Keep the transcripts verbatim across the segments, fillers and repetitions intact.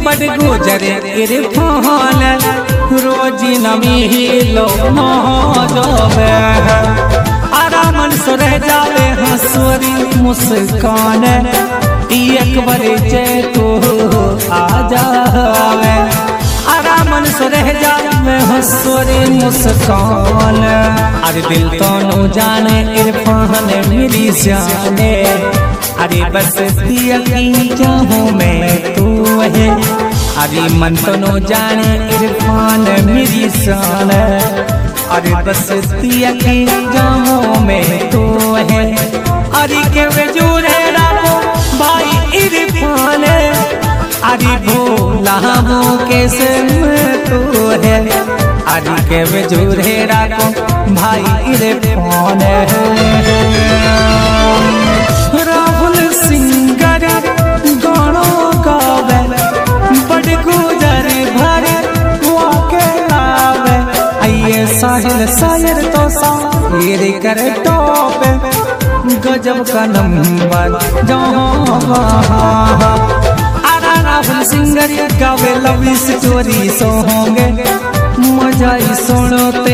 बड़ गुजर इरफान रोजी नमी लो मोहबे आरामन से रह जावे हंसोरी मुस्कान एक बार जे तू आ जावे आरामन से रह जावे हंसोरी मुस्कान अरे दिल तो न जाने इरफान मेरी जाने अरे बस दिया की चाहूँ मैं तू है अरे मन तो न जाने इरफान मेरी शान अरे बस दिया की चाहूँ मैं तू है अरे के वजूद है राखो भाई इरफान अरे भोला वो कैसे मैं तू है अरे के वजूद है राखो भाई इरफान राहुल सिंगर गाना गावे बड़ गुजर भरे वाके लावे आइए साहिल शायर तो शायर कर टॉप गजब का नंबर जहाँ राहुल सिंगर गावे लव स्टोरी सो होंगे मजा ही सुनते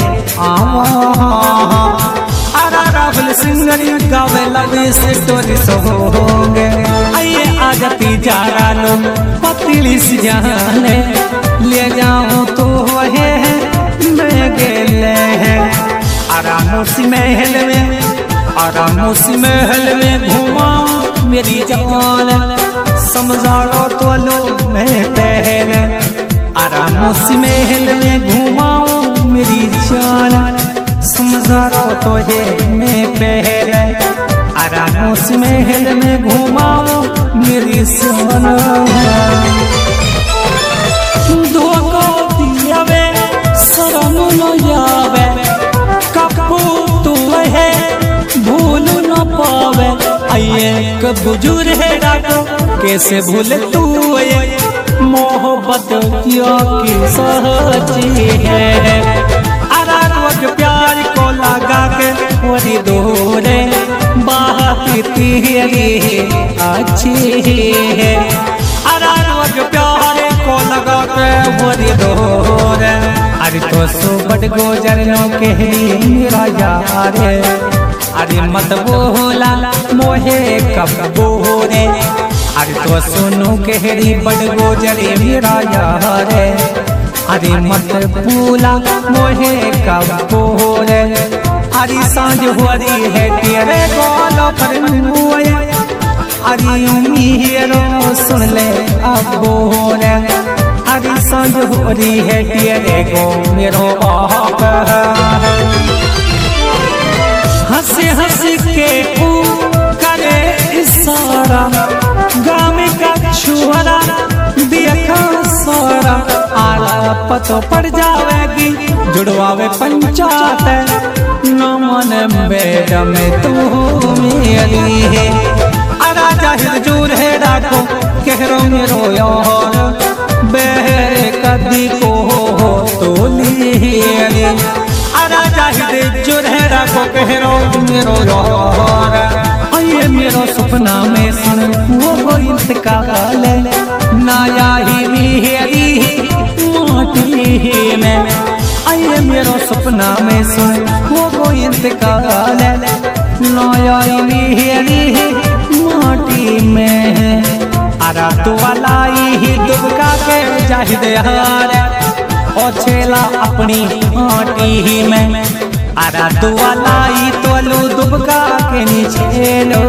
आवा राहुल सिंगर गावे लव स्टोरी सो होंगे आइए आज पिजारा लो पतली सी जाने ले जाऊं तो है मैं गेले है आराम सी महल में आराम सी महल में घुमाऊं मेरी जान समझाओ तो लो मैं पहल आराम सी महल में घुमाऊं मेरी जान समझाओ तो है मैं पहल आराम से महल में घुमाओ मेरी सोना धोखा दियावे शरम न आवे कबू तू है भूल न पावे आइए कब बुजुर्ग है डाको कैसे भूल तू मोहब्बत क्या की सच्ची है आराम प्यार को लगा के वरी दोरे बात तेरी अच्छी है आराम प्यार को लगा के वरी दोरे अरे तो सो बड़ गुजर नो कहरी मेरा यार अरे मत बोला मोहे कब बोरे अरे तो सुनो कहरी बड़ गुजर मेरा यार अरे मत भूला मोहे कब बोरे अरे सांझ हो रही है तेरे गोलो पर मुए अरे उम्मीरो सुन ले अब बोले अरे सांझ हो रही है तेरे गो मेरो आप हंस हंस के ऊ करे इशारा गाँव का छुआरा देखा सारा आला पतो पड़ जावेगी जुड़वावे पंचायत नमन मैडम तू मेरी है अरा जाहिर जूर है डाको कहरो मेरो यार बहरे कदी को तो ली अरा जाहिर जूर है डाको कहरो मेरो यार आइए मेरो सपना में सुन वो इंतकाल नाया ही मेरी माटी में आइए मेरो सपना में सुन वो इंतकाल नाया ही मेरी माटी में अरा तो वालाई ही दुबका के जाहिद यार और छेला अपनी माटी में अरा तो वालाई तो लो दुबका के नीचे लो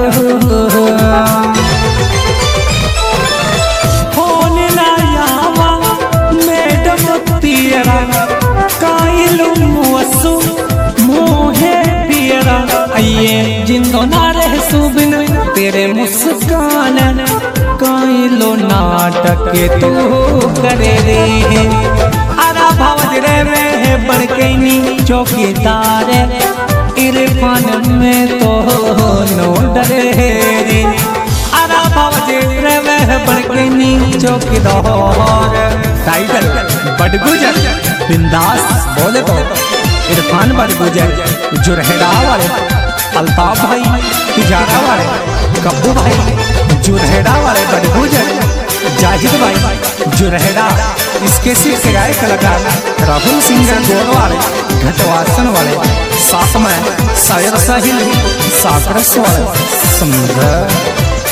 होने ना यावा मैडम तेरा काइलू मुसु मोहे पियरा आइए जिंदो ना रह सुबिन तेरे मुस्कान काइलो नाटक तो करे रे अरा भावज रे रे बड़कैनी चौकीदार इरफान में तो नो डरे रे अरा भावज रे रे बड़कैनी चौकीदार टाइटल बड़ गुजर बिंदास बोले तो इरफान बड़ गुजर जुरहेड़ा वाले अल्ताफ भाई तिजारा वाले कब्बू भाई जुरहेड़ा वाले बड़ गुजर जाहिद भाई जुरहेड़ा, इसके सिर से गाय कलाकार राहुल सिंह गोद वाले घटवासन वाले, साथ में शायर साहिल साकरस वाले समुद्र।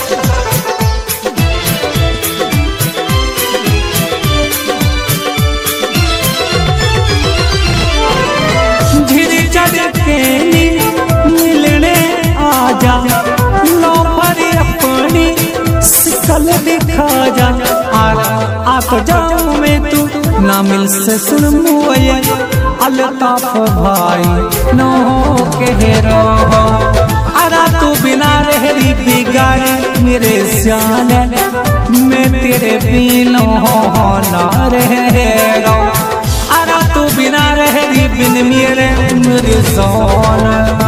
मिलने आजा लो भरी अपनी शिकल दिखा जा, आ तो जाऊं मैं तू ना मिल से सुन मुए अल्ताफ भाई नो कह रहा, अरा तू बिना रहरी बिगाड़े मेरे सियान, मैं तेरे बिनो ना रह, अरा तू बिना रहरी बिन मेरे मेरे सोना।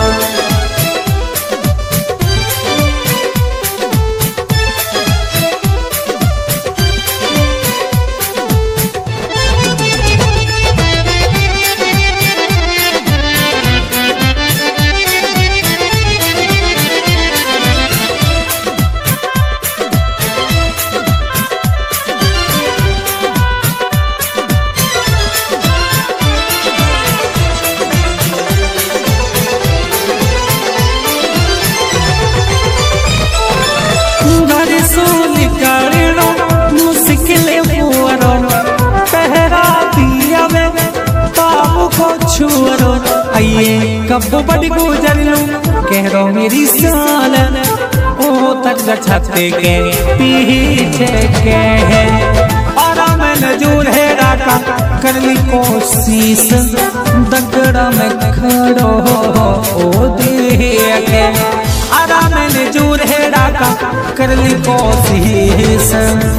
आइए कब बड़ी गुजर लूं कह रो मेरी साल, ओ तक छाते के पीछे के है, और मैं नजूर है राका कर ली कोशिश, दगड़ा में खड़ो ओ देखे, अरा मैं नजूर है राका कर ली कोशिश।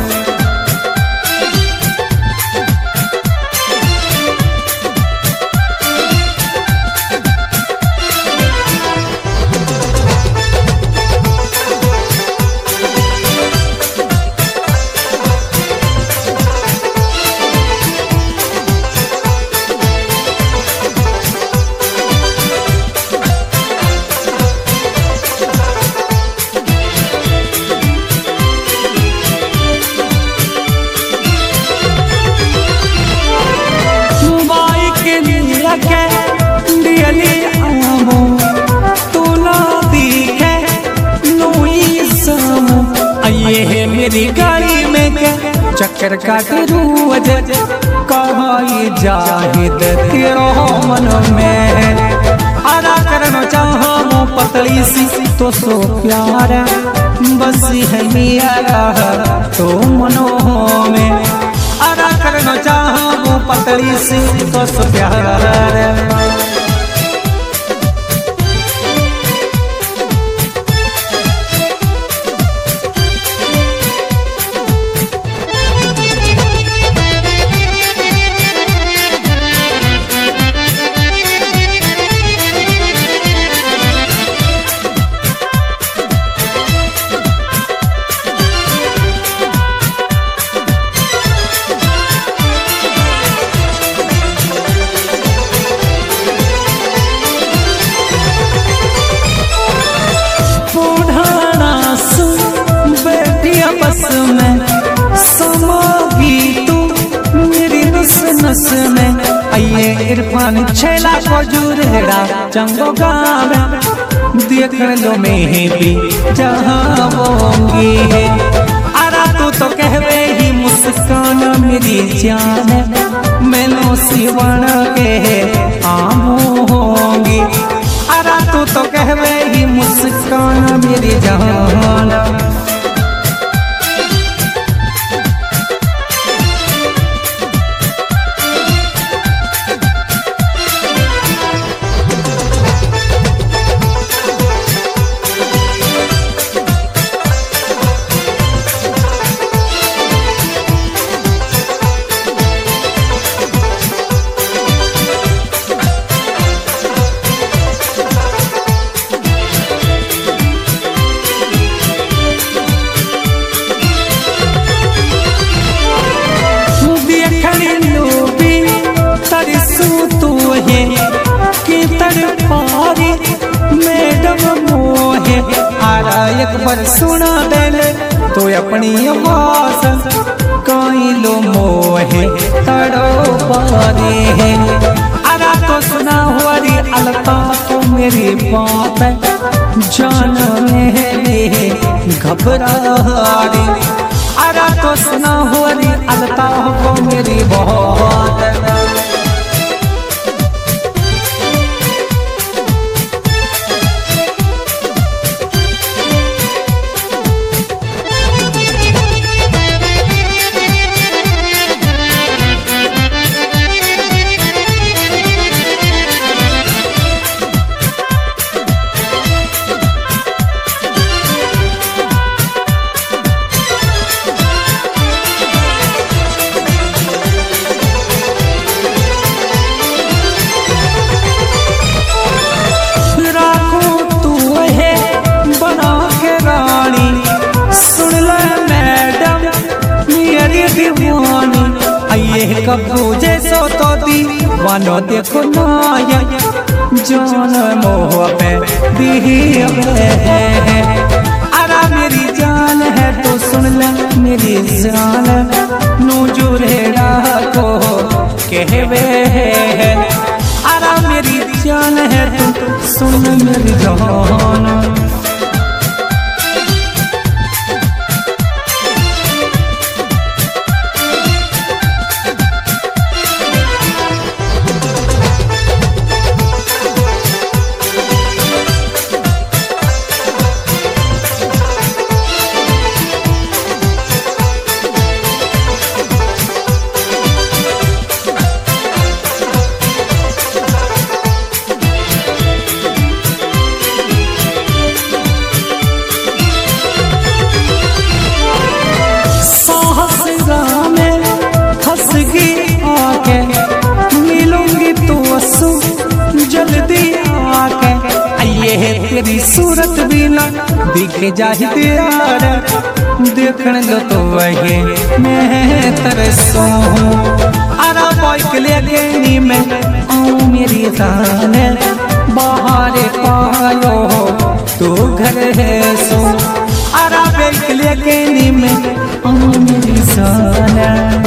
ये मेरी गाड़ी में के चक्कर काट रूज, कहाई जाहिद तेरो मन में, अदा करना चाहो पतली सी तो सो प्यार, बस है मेरा तो मनों में, अदा करना चाहो पतली सी तो सो प्यार। आइए इरफान छेला को जुरेड़ा चंगो गाँव देख लो मैं भी जहाँ होंगी, अरा तू तो कहवे ही मुस्कान मेरी जान, मैनो सिवण के आमो होंगी, अरा तू तो कहवे ही मुस्कान मेरी जान। एक बार सुना दे ले तो अपनी आवाज़ मेरी बात जान मेरे घबरारी। अरे तो सुना हो री अल्ताफ मेरी बात। कब्बू जैसो तो दीवानो देखो नायक जान मोह पे दिए है। अरे मेरी जान है तो सुन ले मेरी जान नूजुरेड़ा को कहवे है। अरे मेरी जान है तो सुन मेरी जान। तेरी सूरत भी ना दिखे जाहिद यार देखने दो तो वही मैं तरसो। अरे बाइक लेके नी मैं आऊं मेरी जान बाहर पायो तो घर है सो। अरे बाइक लेके नी मैं आऊं मेरी जान।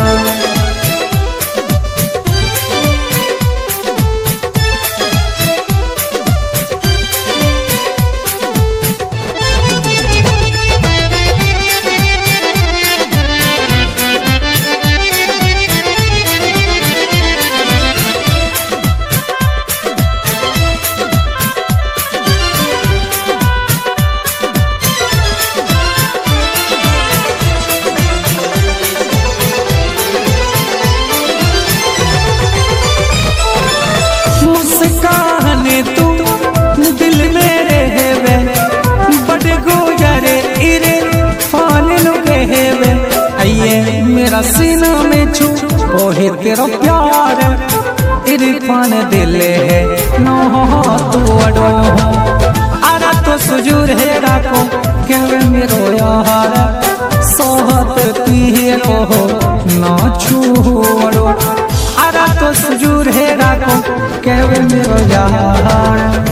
तू दिल में रहवे बड़े गुजरे इरे फान लुहेवे। आइए मेरा सीना में छू ओहे तेरा प्यार इरफान दिल है नो तू अडो। अरे तो सुजूर है राखो कहवे मेरो यार सोहत तीरो ना छूड़ो। अरे तो सुजूर है राखो कहवे मेरो यार।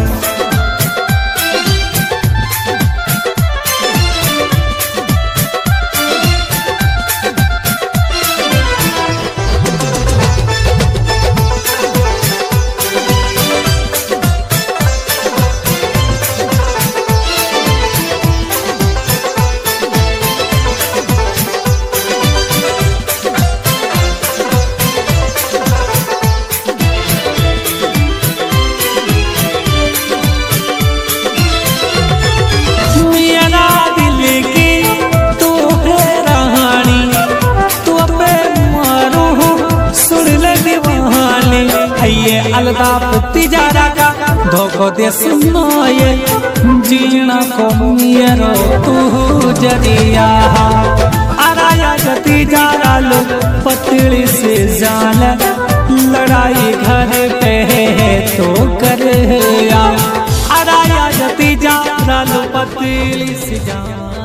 अल्ताफ तिजारा का धोखो दे सुनाए जीना को मेरो तू जरिया। अराया तिजारा लो पतली से जान लड़ाई घर पे तो कर या। अराया तिजारा लो पतली से जान।